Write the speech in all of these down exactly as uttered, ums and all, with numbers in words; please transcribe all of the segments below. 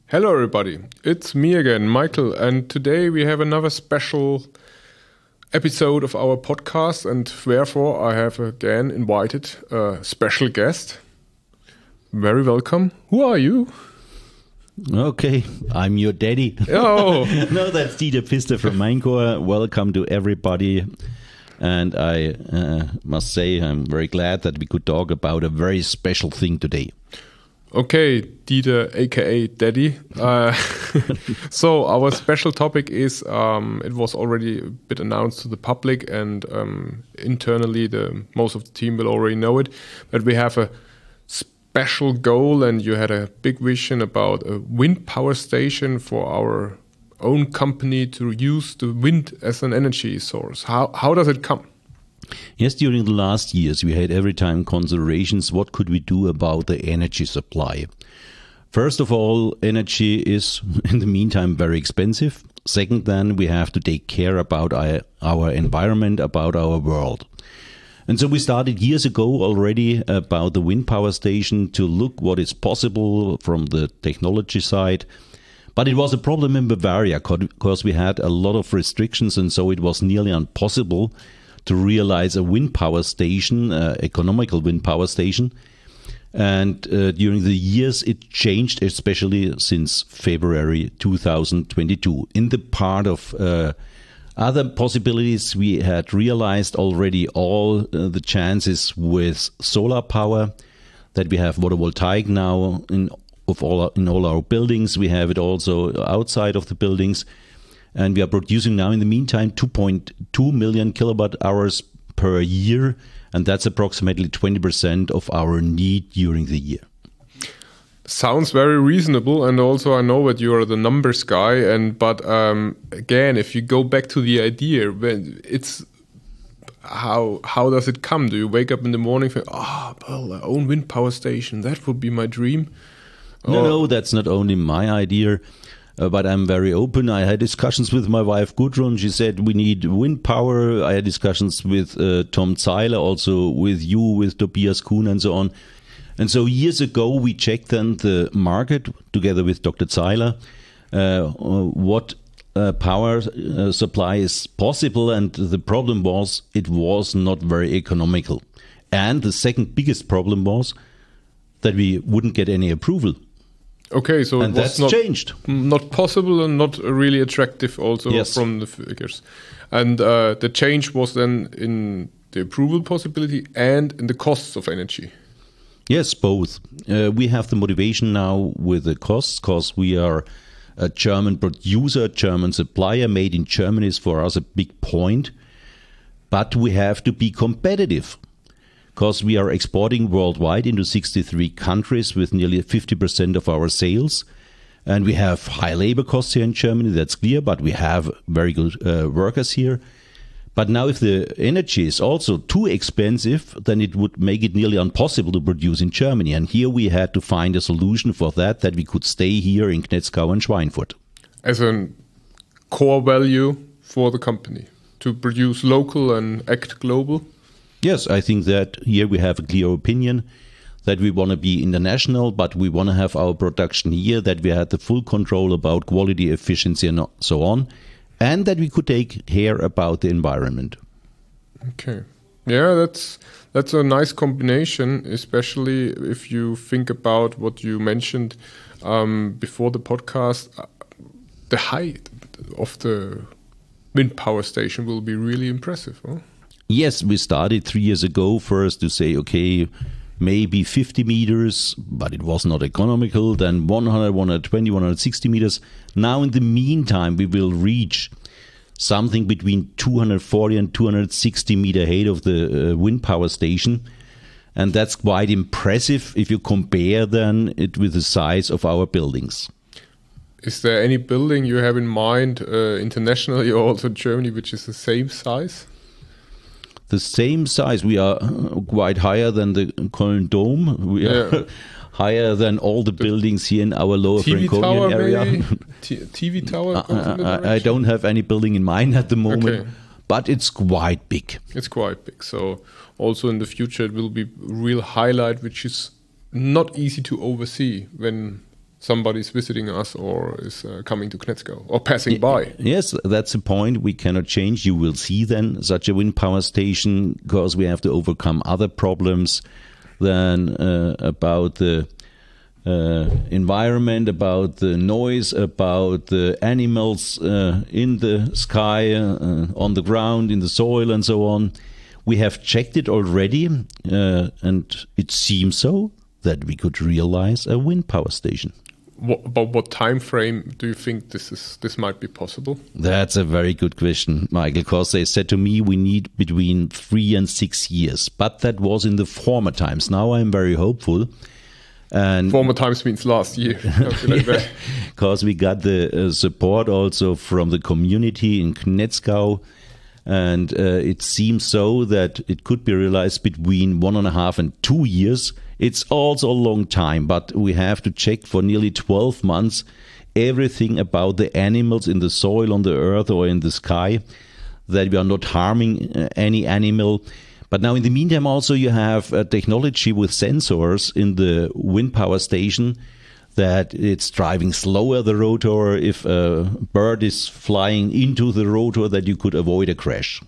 Hello everybody, it's me again, Michael, and today we have another special episode of our podcast, and therefore I have again invited a special guest. Very welcome. Who are you? Okay, I'm your daddy. Oh. No, that's Dieter Pfister from Maincore. Welcome to everybody. And I uh, must say I'm very glad that we could talk about a very special thing today. Okay, Dieter, aka Daddy. Uh, so our special topic is, um, it was already a bit announced to the public, and um, internally the most of the team will already know it, but we have a special goal, and you had a big vision about a wind power station for our own company to use the wind as an energy source. How, how does it come? Yes, during the last years, we had every time considerations, what could we do about the energy supply? First of all, energy is, in the meantime, very expensive. Second, then, we have to take care about our, our environment, about our world. And so we started years ago already about the wind power station to look what is possible from the technology side. But it was a problem in Bavaria because we had a lot of restrictions, and so it was nearly impossible to realize a wind power station, uh, economical wind power station. And uh, during the years it changed, especially since February two thousand twenty-two. In the part of uh, other possibilities, we had realized already all uh, the chances with solar power, that we have photovoltaic now in, of all, in all our buildings. We have it also outside of the buildings. And we are producing now, in the meantime, two point two million kilowatt hours per year. And that's approximately twenty percent of our need during the year. Sounds very reasonable. And also I know that you are the numbers guy. And But um, again, if you go back to the idea, it's how how does it come? Do you wake up in the morning and think, oh, well, our own wind power station, that would be my dream? No, or no, that's not only my idea. Uh, but I'm very open. I had discussions with my wife Gudrun. She said we need wind power. I had discussions with uh, Tom Zeiler, also with you, with Tobias Kuhn and so on. And so years ago we checked then the market together with Doctor Zeiler, uh, what uh, power uh, supply is possible. And the problem was it was not very economical. And the second biggest problem was that we wouldn't get any approval. Okay, so and it was that's not, changed. not possible and not really attractive also yes. from the figures. And uh, the change was then in the approval possibility and in the costs of energy. Yes, both. Uh, we have the motivation now with the costs because we are a German producer, German supplier. Made in Germany is for us a big point. But we have to be competitive, because we are exporting worldwide into sixty-three countries with nearly fifty percent of our sales. And we have high labor costs here in Germany, that's clear, but we have very good uh, workers here. But now if the energy is also too expensive, then it would make it nearly impossible to produce in Germany. And here we had to find a solution for that, that we could stay here in Knetzgau and Schweinfurt. As a core value for the company, to produce local and act global? Yes, I think that here we have a clear opinion that we want to be international, but we want to have our production here, that we had the full control about quality, efficiency and so on, and that we could take care about the environment. Okay. Yeah, that's that's a nice combination, especially if you think about what you mentioned um, before the podcast. Uh, the height of the wind power station will be really impressive, huh? Yes, we started three years ago first to say, okay, maybe fifty meters, but it was not economical. Then one hundred, one hundred twenty, one hundred sixty meters. Now in the meantime, we will reach something between two hundred forty and two hundred sixty meter height of the uh, wind power station. And that's quite impressive if you compare then it with the size of our buildings. Is there any building you have in mind uh, internationally or also Germany which is the same size? The same size. We are quite higher than the Köln Dome. We are yeah. higher than all the, the buildings here in our lower Franconian area. T V tower? I, I, I don't have any building in mind at the moment, okay. But it's quite big. It's quite big. So also in the future it will be a real highlight, which is not easy to oversee when somebody's visiting us or is uh, coming to Knetzgau or passing by. Yes, that's a point we cannot change. You will see then such a wind power station because we have to overcome other problems than uh, about the uh, environment, about the noise, about the animals uh, in the sky, uh, on the ground, in the soil and so on. We have checked it already uh, and it seems so that we could realize a wind power station. What, about what time frame do you think this is? This might be possible? That's a very good question, Michael, because they said to me we need between three and six years. But that was in the former times. Now I'm very hopeful. And former times means last year. Because we got the uh, support also from the community in Knetzgau. And uh, it seems so that it could be realized between one and a half and two years. It's also a long time, but we have to check for nearly twelve months everything about the animals in the soil, on the earth or in the sky, that we are not harming uh, any animal. But now in the meantime also you have uh, technology with sensors in the wind power station that it's driving slower the rotor if a bird is flying into the rotor, that you could avoid a crash.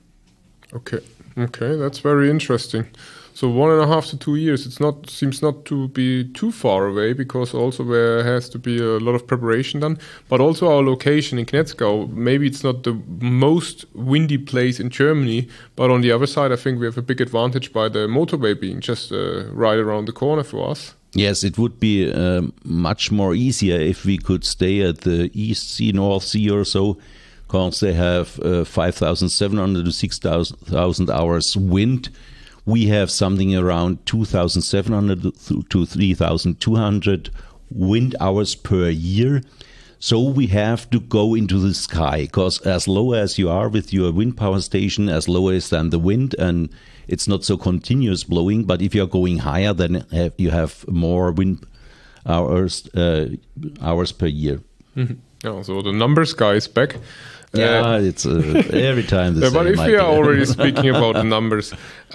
Okay, okay, that's very interesting. So one and a half to two years, it's not seems not to be too far away, because also there has to be a lot of preparation done. But also our location in Knetzgau, maybe it's not the most windy place in Germany, but on the other side, I think we have a big advantage by the motorway being just uh, right around the corner for us. Yes, it would be uh, much more easier if we could stay at the East Sea, North Sea or so, because they have uh, five thousand seven hundred to six thousand hours wind. We have something around two thousand seven hundred to three thousand two hundred wind hours per year. So we have to go into the sky, because as low as you are with your wind power station, as low as than the wind, and it's not so continuous blowing. But if you're going higher, then have, you have more wind hours uh, hours per year. Mm-hmm. Yeah, so the numbers guy is back. Yeah, uh, it's uh, every time the yeah, same. But if Michael. we are already speaking about the numbers,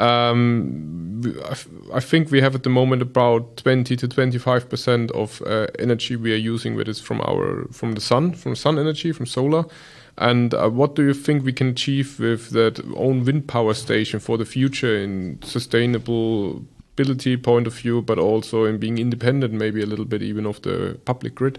um, I think we have at the moment about twenty to twenty-five percent of uh, energy we are using with is from our from the sun, from sun energy, from solar. And uh, what do you think we can achieve with that own wind power station for the future in sustainability point of view, but also in being independent, maybe a little bit even of the public grid?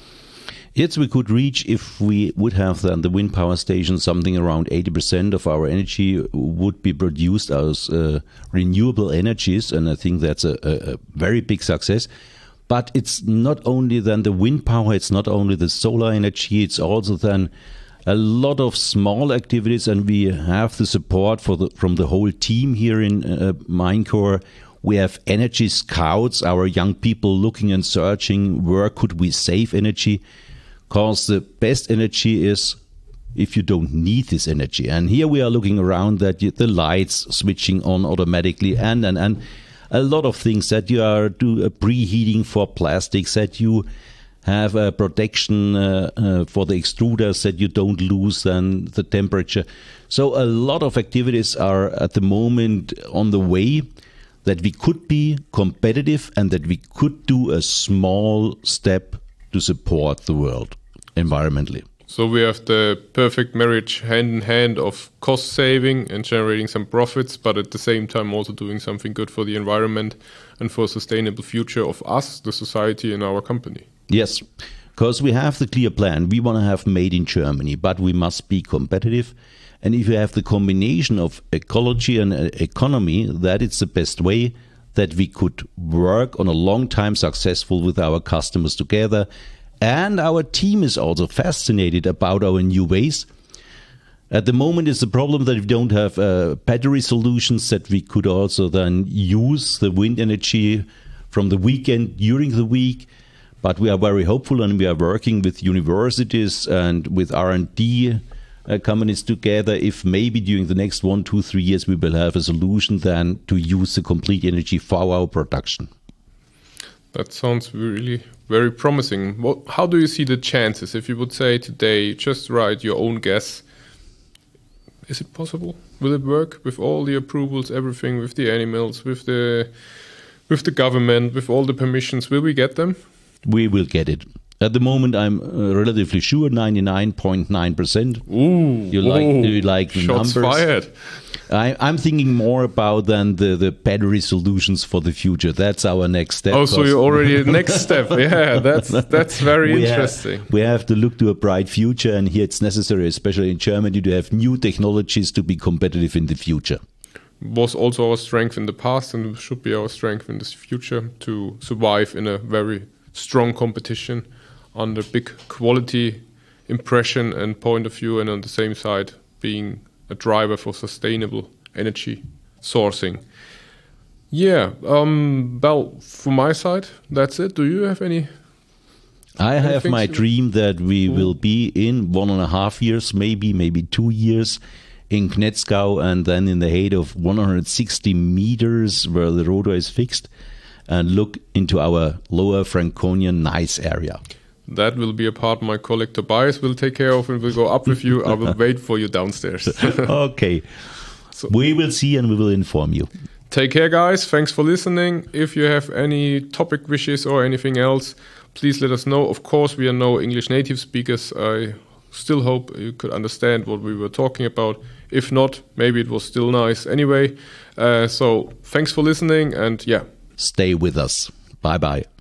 Yes, we could reach, if we would have then the wind power station, something around eighty percent of our energy would be produced as uh, renewable energies. And I think that's a, a, a very big success. But it's not only then the wind power, it's not only the solar energy, it's also then a lot of small activities. And we have the support for the, from the whole team here in uh, MineCore. We have energy scouts, our young people looking and searching where could we save energy. Because the best energy is if you don't need this energy. And here we are looking around that you, the lights switching on automatically and, and, and a lot of things that you are do a preheating for plastics, that you have a protection uh, uh, for the extruders, that you don't lose then the temperature. So a lot of activities are at the moment on the way that we could be competitive and that we could do a small step to support the world environmentally. So we have the perfect marriage hand in hand of cost saving and generating some profits, but at the same time also doing something good for the environment and for a sustainable future of us, the society and our company. Yes, because we have the clear plan. We want to have made in Germany, but we must be competitive. And if you have the combination of ecology and uh, economy, that is the best way that we could work on a long time successful with our customers together. And our team is also fascinated about our new ways. At the moment, it's a problem that we don't have uh, battery solutions that we could also then use the wind energy from the weekend during the week. But we are very hopeful, and we are working with universities and with R and D uh, companies together. If maybe during the next one, two, three years, we will have a solution then to use the complete energy for our production. That sounds really very promising. What, how do you see the chances? If you would say today, just write your own guess, is it possible? Will it work with all the approvals, everything, with the animals, with the with the government, with all the permissions? Will we get them? We will get it. At the moment, I'm uh, relatively sure, ninety-nine point nine percent. Ooh, you like ooh, you like the shots numbers? Fired. I, I'm thinking more about than the, the battery solutions for the future. That's our next step. Oh, so you're already next step. Yeah, that's that's very we interesting. Have, we have to look to a bright future, and here it's necessary, especially in Germany, to have new technologies to be competitive in the future. Was also our strength in the past and should be our strength in the future to survive in a very strong competition under big quality impression and point of view, and on the same side being a driver for sustainable energy sourcing. Yeah, um, well, from my side, that's it. Do you have any? I have my dream that we will be in one and a half years, maybe, maybe two years, in Knetzgau, and then in the height of one hundred sixty meters where the rotor is fixed, and look into our lower Franconian nice area. That will be a part my colleague Tobias will take care of, and will go up with you. I will wait for you downstairs. Okay. So, we will see and we will inform you. Take care, guys. Thanks for listening. If you have any topic wishes or anything else, please let us know. Of course, we are no English native speakers. I still hope you could understand what we were talking about. If not, maybe it was still nice anyway. Uh, so thanks for listening, and yeah. Stay with us. Bye-bye.